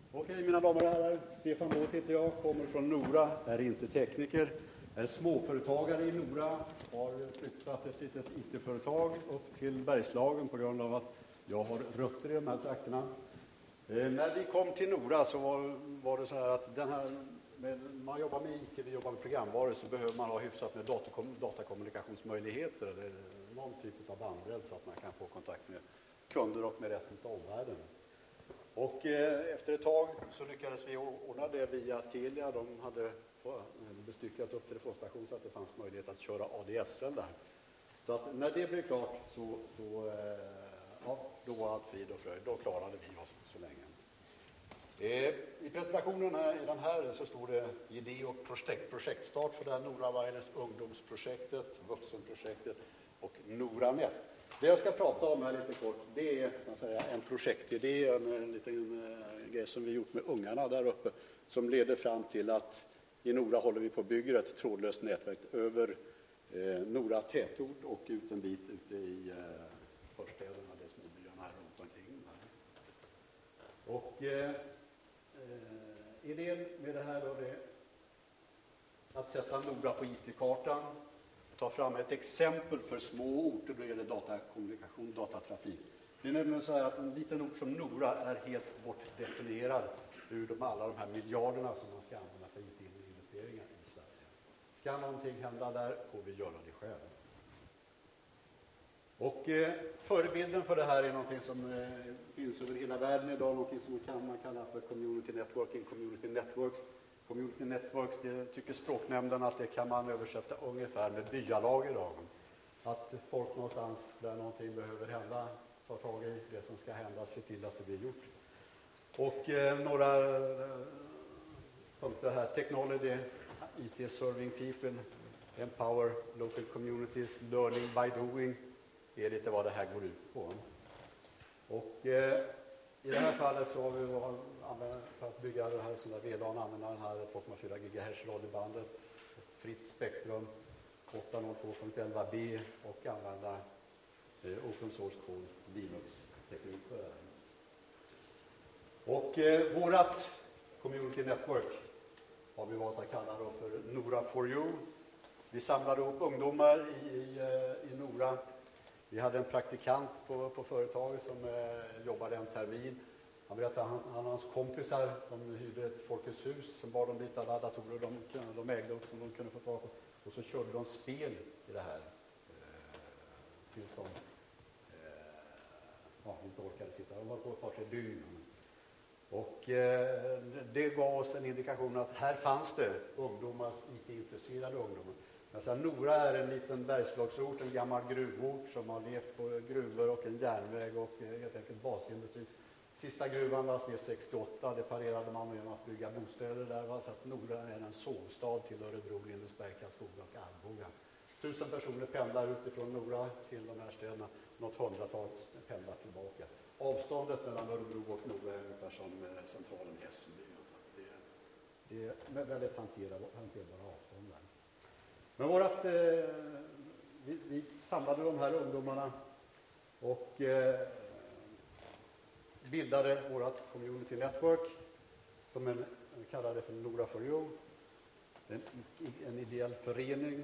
Okej, mina damer och herrar. Stefan Båth heter jag, kommer från Nora, är inte tekniker, är småföretagare i Nora, har flyttat ett litet IT-företag upp till Bergslagen på grund av att jag har rötter i de här trakterna. När vi kom till Nora så var det så här att man jobbar med IT, vi jobbar med programvaror, så behöver man ha hyfsat med datakommunikationsmöjligheter eller någon typ av bandbredd så att man kan få kontakt med kunder och med resten av omvärlden. Och efter ett tag så lyckades vi ordna det via Telia. De hade bestyckat upp telefonstation så att det fanns möjlighet att köra ADSL där. Så att när det blev klart då var allt frid och fröjd. Då klarade vi oss så länge. I presentationen i den här så står det idé och projektstart för det här Nora Wireless ungdomsprojektet, vuxenprojektet och NoraNet. Det jag ska prata om här lite kort, det är så att säga, en projektidé, en liten grej som vi gjort med ungarna där uppe som leder fram till att i Nora håller vi på att bygga ett trådlöst nätverk över Nora tätort och ut en bit ute i förstäderna, det småbyarna här runt omkring. Och idén med det här då är att sätta Nora på IT-kartan, ta fram ett exempel för små orter då det gäller datakommunikation, datatrafik. Det är nämligen så här att en liten ort som Nora är helt bortdefinierad ur alla de här miljarderna som man ska använda för IT-investeringar i Sverige. Ska någonting hända där får vi göra det själv. Och förebilden för det här är någonting som finns över hela världen idag, någonting som man kallar för community networking, community networks. Community networks, det tycker språknämnden att det kan man översätta ungefär med byalag idag. Att folk någonstans där någonting behöver hända tar tag i det som ska hända, se till att det blir gjort. Och några punkter här. Technology, IT serving people, empower local communities, learning by doing. Det är lite vad det här går ut på. Och i det här fallet så har vi för att bygga det här som där VLAN använder den här 2,4 GHz radiobandet, ett fritt spektrum, 802.11b och använda open source code Linux-teknik för det här. Och vårat community network har vi valt att kalla då för Nora for you. Vi samlade upp ungdomar i Nora. Vi hade en praktikant på företaget som jobbade en termin. Han berättade att han och hans kompisar, de hyrde ett Folkets hus som var de lite alla datorer de ägde och som de kunde få tag på. Och så körde de spel i det här tills de inte orkade sitta. De var på ett par tre dygn. Och det gav oss en indikation att här fanns det ungdomar, IT-intresserade ungdomar. Alltså, Nora är en liten bergslagsort, en gammal gruvort som har levt på gruvor och en järnväg och helt enkelt basindustri. Sista gruvan lades ner 68, det parerade man med att bygga bostäder där. Så att Nora är en sovstad till Örebro, Lindesberg, Karlskoga och Arboga. 1000 personer pendlar utifrån Nora till de här städerna, något hundratal pendlar tillbaka. Avståndet mellan Örebro och Nora är ungefär som centralen i Hässelby. Det är väldigt hanterbara avstånd där. Men vi samlade de här ungdomarna och bildade vårt community network som vi kallar det för Nora for you. En ideell förening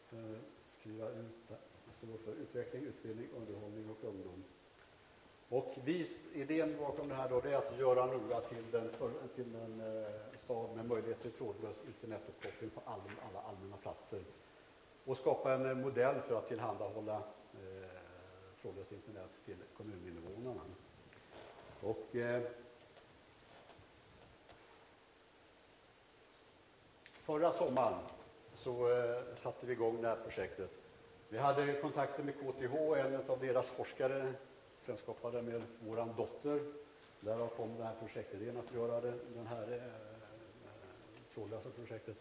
för utveckling, utbildning, underhållning och ungdom. Och idén bakom det här då, det är att göra Nora till en stad med möjlighet till trådlös internetuppkoppling på alla allmänna platser. Och skapa en modell för att tillhandahålla trådlöst internet till kommuninvånarna. Och förra sommaren så satte vi igång det här projektet. Vi hade kontakter med KTH, en av deras forskare sällskapade med våran dotter. Där kom den här projektidén att göra det här trådlösa projektet.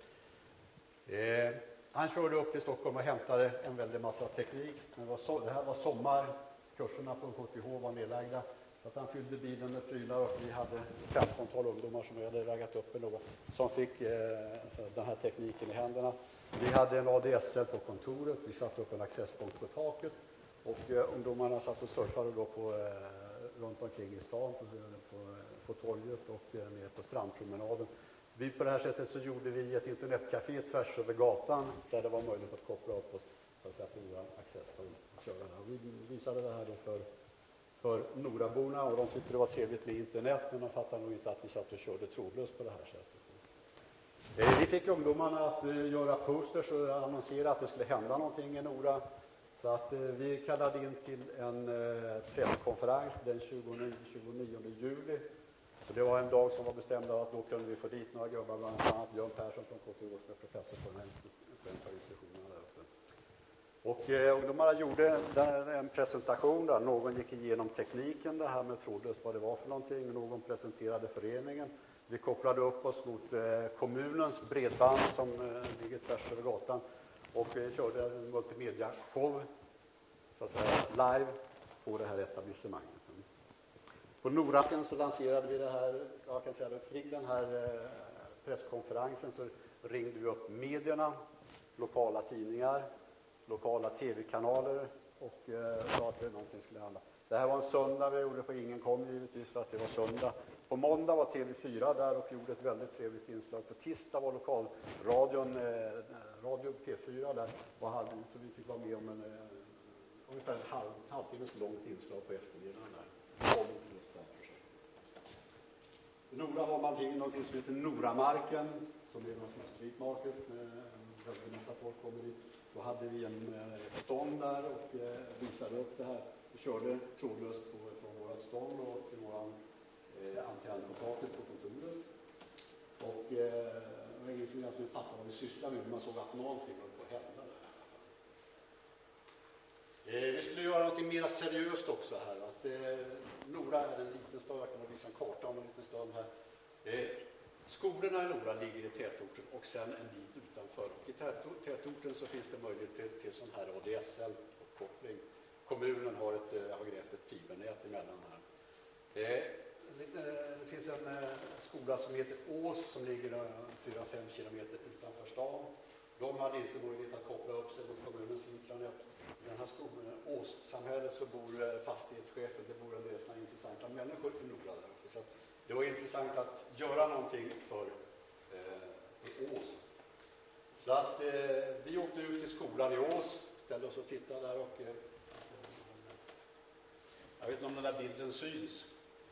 Han körde upp till Stockholm och hämtade en väldig massa teknik. Men det här var sommar, kurserna på KTH var nedlagda. Så att han fyllde bilen med prylar och vi hade 15-tal ungdomar som vi hade raggat upp som fick den här tekniken i händerna. Vi hade en ADSL på kontoret, vi satte upp en accesspunkt på taket och ungdomarna satt och surfade då runt omkring i stan på på torget och ner på strandpromenaden. På det här sättet så gjorde vi ett internetcafé tvärs över gatan där det var möjligt att koppla upp oss så att säga till vår accesspunkt och köra där. Vi visade det här då för Noraborna och de tyckte det var trevligt med internet, men de fattade nog inte att vi satt och körde trådlöst på det här sättet. Vi fick ungdomarna att göra posters och annonsera att det skulle hända någonting i Nora. Så att vi kallade in till en presskonferens den 29 juli. Så det var en dag som var bestämd av att då kunde vi få dit några gubbar, bland annat Björn Persson från KTH som är professor på den här institutionen där uppe. Och ungdomarna gjorde en presentation där någon gick igenom tekniken, det här med trådlöst, vad det var för någonting. Någon presenterade föreningen. Vi kopplade upp oss mot kommunens bredband som ligger tvärs över gatan och körde en multimedia-show så att säga, live på det här etablissemanget. På Noraken så lanserade vi det här, jag kan säga det, kring den här presskonferensen så ringde vi upp medierna, lokala tidningar, lokala tv-kanaler och sa att det någonting skulle hända. Det här var en söndag, vi gjorde på ingen kom givetvis för att det var söndag. På måndag var TV4 där och gjorde ett väldigt trevligt inslag. På tisdag var lokalradion, Radio P4 där och hade, så vi fick vara med om ungefär en halvtimmes långt inslag på eftermiddagen där. I Nora har man någonting som heter Noramarken som är någon slags street market med väldigt massa folk kommer dit. Då hade vi en stånd där och visade upp det här. Vi körde trådlöst från vårat stånd och till våran antenn på taket på kontoret. Och det var ingen som egentligen fattade vad vi sysslade med, men man såg att någonting höll på att hända där. Vi skulle göra något mer seriöst också här. Att, Nora är en liten stad, jag kan visa en karta om en liten stad här. Skolorna i Nora ligger i tätorten och sen en bit utanför. Och i tätorten så finns det möjlighet till sån här ADSL-koppling. Kommunen har grävt ett fibernät emellan här. Det finns en skola som heter Ås som ligger 4-5 kilometer utanför stan. De hade inte möjlighet att koppla upp sig mot kommunens intranät. I den här skolan, Ås-samhället, så bor fastighetschefen, det bor en del sådana intressanta människor i Nora där uppe. Så det var intressant att göra någonting för Ås. Så att vi åkte ut till skolan i Ås, ställde oss och tittade där och jag vet inte om den där bilden syns.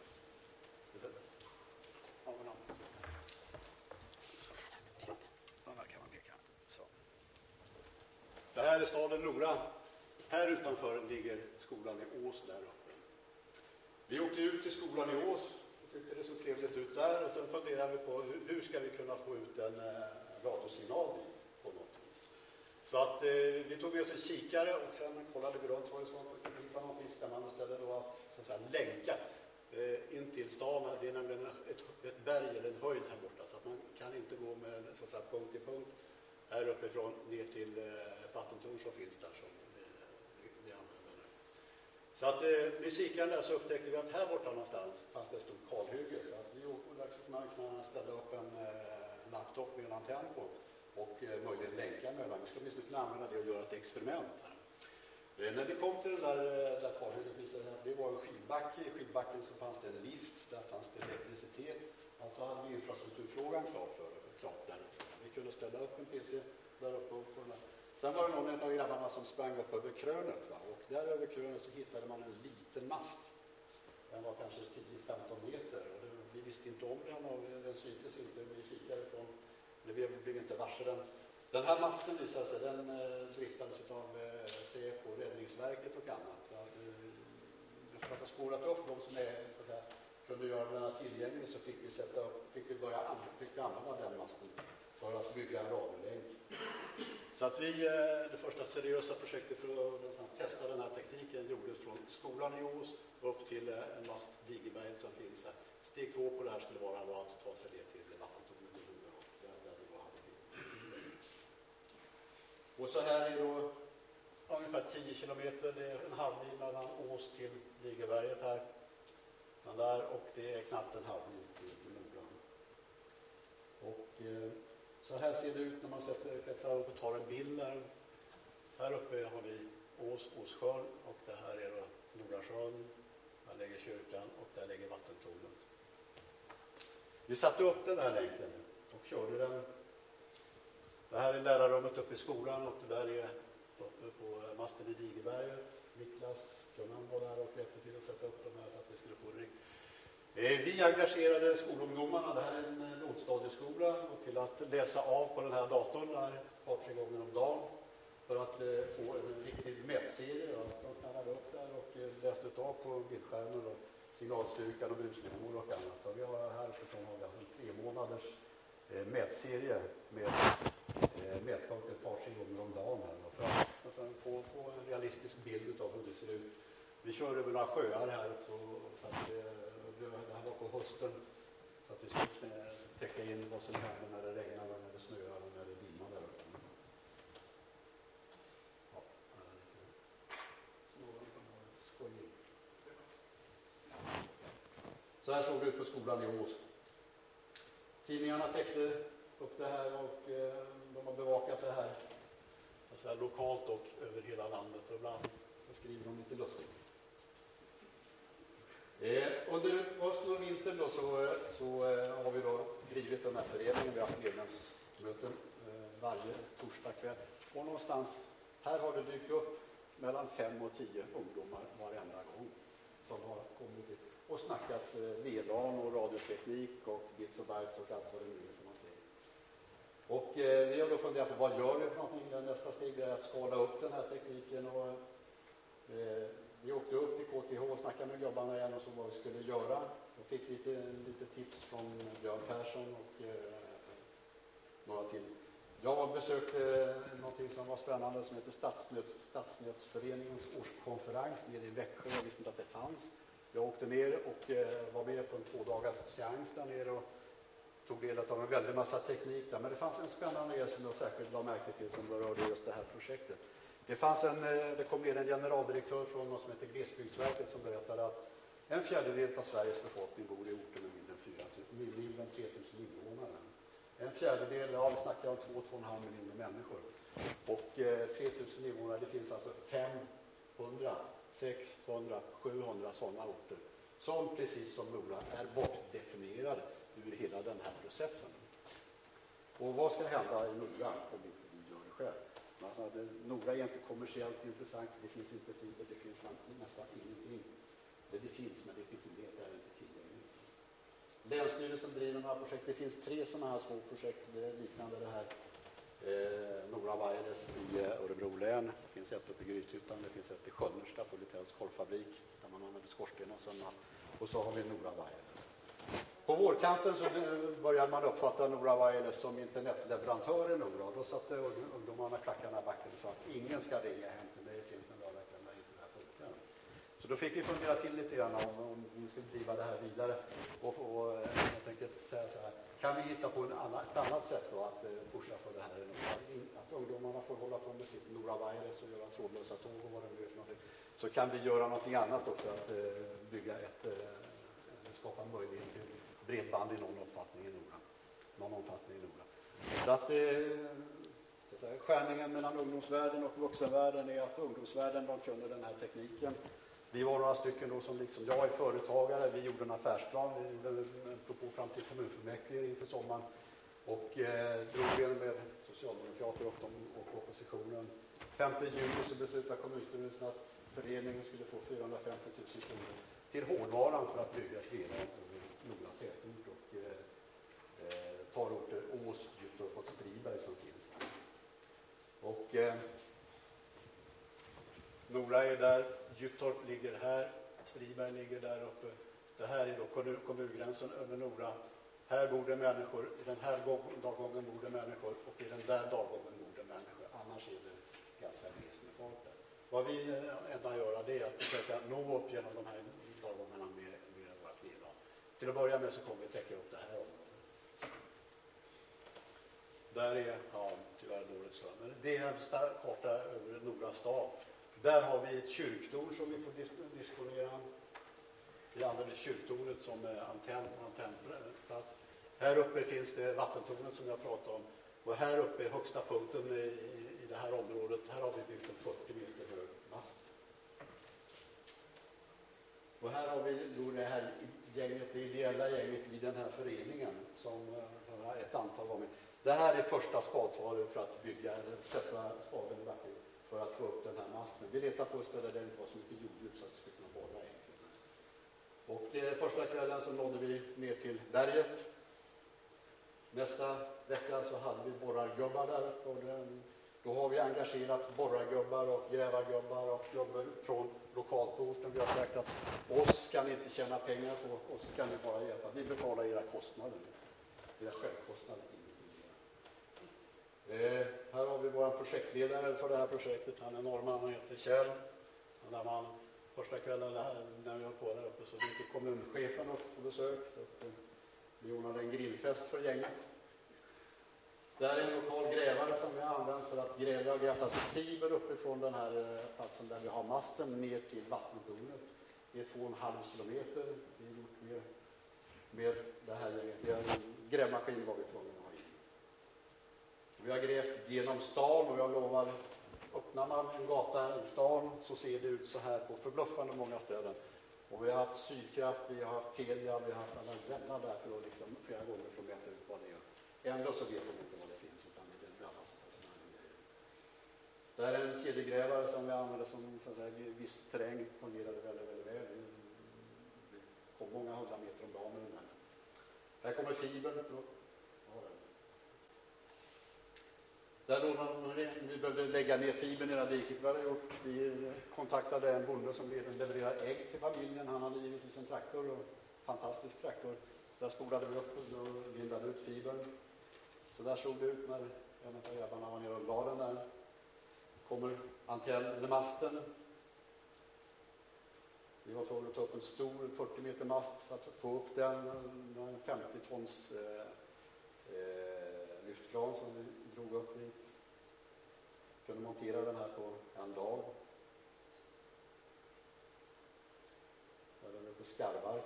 Det här är staden Nora. Här utanför ligger skolan i Ås där uppe. Vi åkte ut till skolan i Ås och tyckte det såg trevligt ut där. Och sen funderade vi på hur ska vi kunna få ut en radiosignal på något vis. Så att vi tog med oss en kikare och sen kollade vi runt horisont och hittade något vis där man istället då att, så att säga, länka in till stan. Det är nämligen ett berg eller en höjd här borta så att man kan inte gå med så att säga, punkt till punkt här uppifrån ner till vattentorn som finns där som vi använder. Så att vid kikaren där så upptäckte vi att här borta någonstans fanns det ett stort kalhygge så att vi kunde ställa upp en laptop med en antenn på och möjligen länka mellan. Vi skulle kunna använda det och göra ett experiment här. När vi kom till den där kalhygget visade det att det var en skidbacke. I skidbacken så fanns det en lift, där fanns det elektricitet. Alltså hade vi infrastrukturfrågan klart där. Vi kunde ställa upp en PC där uppe. Sen var det någon av grabbarna som sprang upp över krönet. Va? Och där över krönet så hittade man en liten mast. Den var kanske 10-15 meter. Och vi visste inte om den och den syntes inte. Vi kikade ifrån. Vi blev inte varse den. Den här masten visade sig, den driftades av CFO, Räddningsverket och annat. Så att, för att ha spårat upp de som så att säga, kunde göra den tillgänglig så fick vi börja använda den masten för att bygga en radiolänk. Så att det första seriösa projektet för att testa den här tekniken gjordes från skolan i Ås upp till en mast Digerberget som finns här. Steg 2 på det här skulle vara att ta sig ner till vattentornet i Nora och där vi var och så här är då ungefär 10 kilometer, det är en halvmil mellan Ås till Digerberget här. Men där, och det är knappt en halvmil till Nora. Och så här ser det ut när man klättrar upp och tar en bild där. Här uppe har vi Åssjön och det här är då Norasjön. Där ligger kyrkan och där ligger vattentornet. Vi satte upp den här länken och körde den. Det här är lärarrummet uppe i skolan och det där är uppe på masten i Digerberget. Niklas Kunnan var där och hjälpte till att sätta upp de här så att vi skulle få ring. Vi engagerade skolungdomarna, det här är en lågstadieskola, och till att läsa av på den här datorn där ett par, tre gånger om dagen för att få en riktig mätserie. De knallade upp där och läste av på bildskärmen och signalstyrkan och brusnivåer och annat. Så vi har här en 3 månaders mätserie med mätpunkter ett par, tre gånger om dagen här för att få en realistisk bild av hur det ser ut. Vi kör över några sjöar här på, så att det här var på hösten så att vi skulle täcka in vad som händer när det regnar, när det snöar och när det dimmar där uppe. Ja, här är någon som har ett skoj. Så här såg det ut på skolan i Ås. Tidningarna täckte upp det här och de har bevakat det här så att säga, lokalt och över hela landet. Och ibland skriver de lite lustigt. Under hösten och vintern då så har vi då drivit den här föreningen. Vi har haft medlemsmöten varje torsdagkväll. Och någonstans här har det dykt upp mellan 5 och 10 ungdomar varenda gång som har kommit hit och snackat VLAN och radioteknik och bits och bytes och allt vad det nu är för någonting. Och vi har då funderat på vad gör vi för någonting. Nästa steg är att skala upp den här tekniken och vi åkte upp till KTH och snackade med jobbarna igen och så vad vi skulle göra. Och fick lite tips från Björn Persson och några till. Jag besökte någonting som var spännande som heter Stadsnätsföreningens årskonferens nere i Växjö. Jag visste inte att det fanns. Jag åkte ner och var med på en 2 dagars seans där nere och tog del av en väldig massa teknik där. Men det fanns en spännande grej som jag särskilt la märke till som berörde just det här projektet. Det kom ner en generaldirektör från något som heter Glesbygdsverket som berättade att 1/4 av Sveriges befolkning bor i orter med mindre än 3 000 invånare. 1/4, ja vi snackar om 2-2,5 miljoner människor. Och 3 000 invånare, det finns alltså 500, 600, 700 sådana orter som precis som Nora är bortdefinierade ur hela den här processen. Och vad ska hända i Nora om inte vi gör det själv? Alltså, Nora är inte kommersiellt intressant, det finns inte fiber, det finns nästan ingenting. Det finns, men det finns inte, det är inte tillgängligt. Länsstyrelsen driver några projekt, det finns 3 sådana här små projekt liknande det här. Nora Wireless i Örebro län, det finns ett uppe i Grythyttan, det finns ett i Skönnersta på Littells korvfabrik där man använder skorsten och sömnas. Och så har vi Nora Wireless. På vårkanten så började man uppfatta Nora Wireless som internetleverantör i Nora. Då satte ungdomarna klackarna i backen och sa att ingen ska ringa hem till mig sent en lördagkväll när inte det här funkar. Så då fick vi fundera till lite grann om vi skulle driva det här vidare och helt enkelt säga så här. Kan vi hitta på ett annat sätt då att pusha för det här? Att ungdomarna får hålla på med sitt Nora Wireless och göra trådlösa tåg och vad det nu är för någonting. Så kan vi göra någonting annat också att bygga skapa möjlighet till bredband i någon omfattning i Nora. Så att skärningen mellan ungdomsvärlden och vuxenvärlden är att ungdomsvärlden de kunde den här tekniken. Vi var några stycken då som liksom, jag är företagare, vi gjorde en affärsplan, vi gjorde en propå fram till kommunfullmäktige inför sommaren och drog den med socialdemokrater och oppositionen. 5 juli så beslutade kommunstyrelsen att föreningen skulle få 450 000 kronor till hårdvaran för att bygga hela Nora tätort och ett par orter, Ås, Gyttorp och Striberg som finns här. Och Nora är där, Gyttorp ligger här, Striberg ligger där uppe. Det här är då kommungränsen över Nora. Här bor det människor, i den här daggången bor det människor och i den där daggången bor det människor. Annars är det ganska glest med folk där. Vad vi ändå gör det är att försöka nå upp genom de här daggångarna med vårt VLAN. Till att börja med så kommer vi täcka upp det här området. Där är, ja tyvärr dåligt så, men det är en karta över Nora stad. Där har vi ett kyrktorn som vi får disponera. Vi använder kyrktornet som antennplats. Här uppe finns det vattentornet som jag pratade om. Och här uppe är högsta punkten i det här området. Här har vi byggt en 40 meter hög mast. Och här har vi då det här gänget, det ideella gänget i den här föreningen som ett antal var med. Det här är första spadtalet för att bygga eller sätta spaden i backen för att få upp den här masten. Vi letar på ett ställe där det inte var så mycket jorddjup så att vi skulle kunna borra enkelt. Och första kvällen så nådde vi ner till berget. Nästa vecka så hade vi borrargubbar där. Och då har vi engagerat borrargubbar och grävargubbar och gubbar från lokalt på orten. Vi har sagt att oss kan ni inte tjäna pengar på, oss kan ni bara hjälpa. Vi betalar era kostnader. Era självkostnader. Här har vi vår projektledare för det här projektet. Han är norrman, han heter Kjell. När man första kvällen när vi var på där uppe så gick kommunchefen upp på besök. Så att, vi ordnade en grillfest för gänget. Där är en lokal grävare som vi har använt för att gräva och gräva fiber uppifrån den här platsen där vi har masten ner till vattentornet. Det är 2,5 kilometer. Det är gjort med det här gänget. Vi har en grävmaskin var vi tvungna att ha in. Vi har grävt genom stan och jag lovar, öppnar man en gata i stan så ser det ut så här på förbluffande många ställen. Och vi har haft Sydkraft, vi har haft Telia, vi har haft alla vänner där för att liksom flera gånger få mäta ut vad det är. Ändå så vet de inte vad det finns utan det drabbas av sådana här grejer. Det här är en kedjegrävare som vi använder som så att säga, viss terräng fungerade väldigt, väldigt väl. Det kom många 100 meter om dagen med den här. Här kommer fibern. Där då vi behövde lägga ner fibern i det diket vi hade gjort. Vi kontaktade en bonde som levererar ägg till familjen. Han hade givetvis en traktor, och fantastisk traktor. Där spolade vi upp och lindade ut fibern. Så där såg det ut när en av grabbarna var nere och la den där. Kommer eller masten. Vi var tvungna att ta upp en stor 40 meter mast för att få upp den. En 50 tons lyftkran som vi drog upp hit. Kunde montera den här på en dag. Där är vi på Skarvar.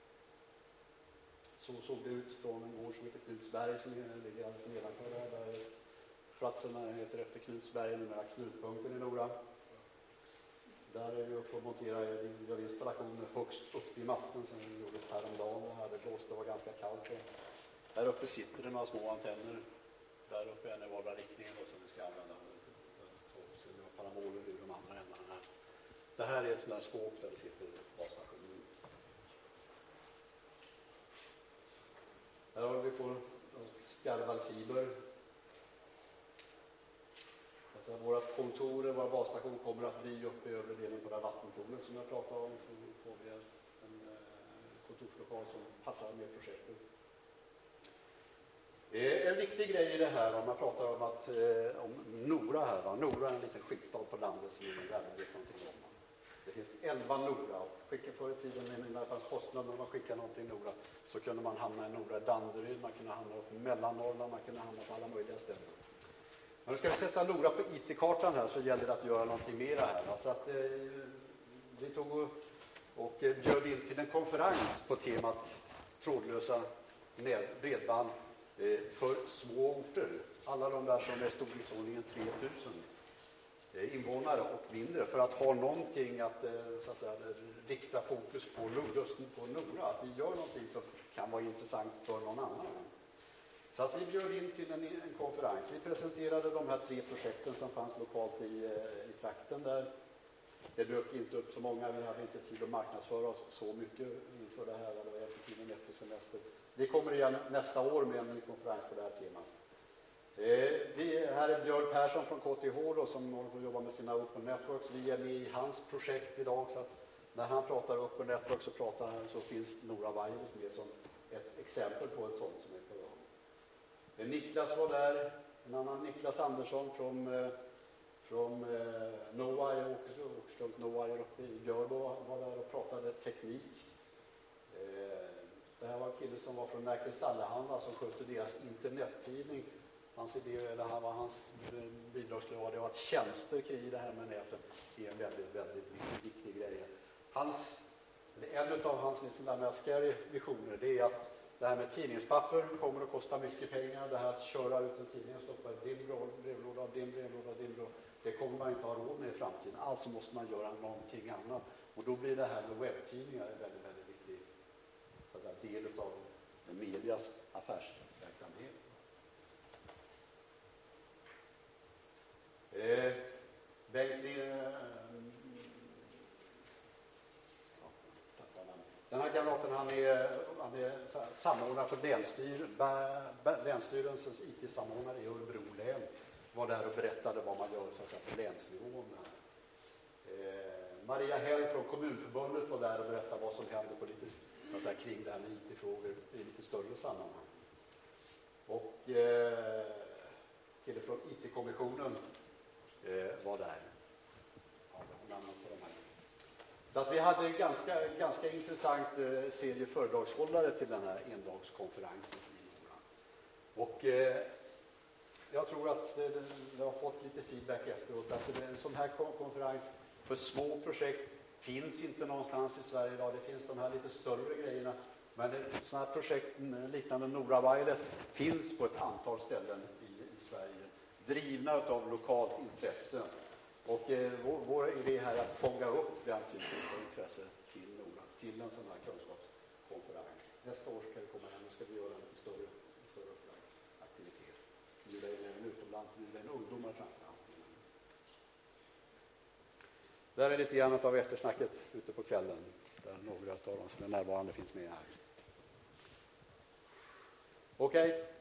Så såg det ut från en gård som heter Knutsberg som ligger alldeles nedanför där. Platsen heter efter Knutsberg, numera Knutpunkten i Nora. Där är vi uppe och gör installationer högst upp i masten som gjordes häromdagen. Det hade blåst och var ganska kallt. Här uppe sitter det några små antenner. Där uppe är en i vardera riktningen som vi ska använda. Paraboler ur de andra ändarna här. Det här är ett sådant här skåp där det sitter basstationen. Här har vi på skarvalfiber. Alltså vårt kontor, vår basstation kommer att bli uppe i övre delen på det här vattentornet som jag pratade om. Så får vi en kontorslokal som passar med projektet. En viktig grej i det här, om man pratar om om Nora här. Va? Nora är en liten skitstad på landet som ingen världen vet någonting om. Det finns 11 Nora. Skickar förr i tiden när det fanns postnummer när man skickar någonting i Nora så kunde man hamna i Nora Danderyd, man kunde hamna upp i Mellannorrland, man kunde hamna på alla möjliga ställen. Men ska vi sätta Nora på IT-kartan här så gäller det att göra någonting mer här. Va? Så att vi tog och bjöd in till en konferens på temat trådlösa bredband för små orter. Alla de där som är storleksordningen 3000 invånare och mindre för att ha någonting att, så att säga, rikta fokus på just på Nora. Att vi gör någonting som kan vara intressant för någon annan. Så att vi bjöd in till en konferens. Vi presenterade de här 3 projekten som fanns lokalt i trakten där. Det dök inte upp så många, vi hade inte tid att marknadsföra oss så mycket inför det här, eller tiden efter semester. Vi kommer igen nästa år med en ny konferens på det här temat. Här är Björn Persson från KTH då, som håller på att jobba med sina Open Networks. Vi är med i hans projekt idag, så att när han pratar Open Networks så finns Nora Wireless med som ett exempel på ett sånt som är på gång. Niklas var där, en annan Niklas Andersson från Nowire, Åkerslund Nowire uppe i Björbo var där och pratade teknik. Det här var en kille som var från Närkes Allehanda som skötte deras internettidning. Hans idé, eller hans bidrag skulle vara det att tjänster kring det här med näten är en väldigt, väldigt viktig grej. En av hans lite scary visioner det är att det här med tidningspapper kommer att kosta mycket pengar. Det här att köra ut en tidning och stoppa din brevlåda, det kommer man inte ha råd med i framtiden. Alltså måste man göra någonting annat. Och då blir det här med webbtidningar en väldigt, väldigt viktig del av medias affärsverksamhet. Den här kamraten han är samordnare på Länsstyrelsens IT-samordnare i Örebro län. Var där och berättade vad man gör så att säga, på länsnivån. Maria Hell från Kommunförbundet var där och berättade vad som händer på lite, så att säga, kring det här med IT-frågor i lite större sammanhang. Och kille från IT-kommissionen var där. Ja, namnet på de här. Så att vi hade en ganska intressant serie föredragshållare till den här endagskonferensen i Nora. Och jag tror att det har fått lite feedback efteråt. Att en sån här konferens för små projekt finns inte någonstans i Sverige idag. Det finns de här lite större grejerna. Men sådana här projekt liknande Nora Wireless finns på ett antal ställen i Sverige. Drivna av lokalt intresse. Och vår idé här är att fånga upp den typen av intresse till Nora, till en sån här kunskapskonferens. Nästa år ska vi komma hem och ska vi göra en lite större aktivitet. Bjuda in även utomlands, bjuda in ungdomar framförallt. Där är lite grann av eftersnacket ute på kvällen, där några av dem som är närvarande finns med här. Okej.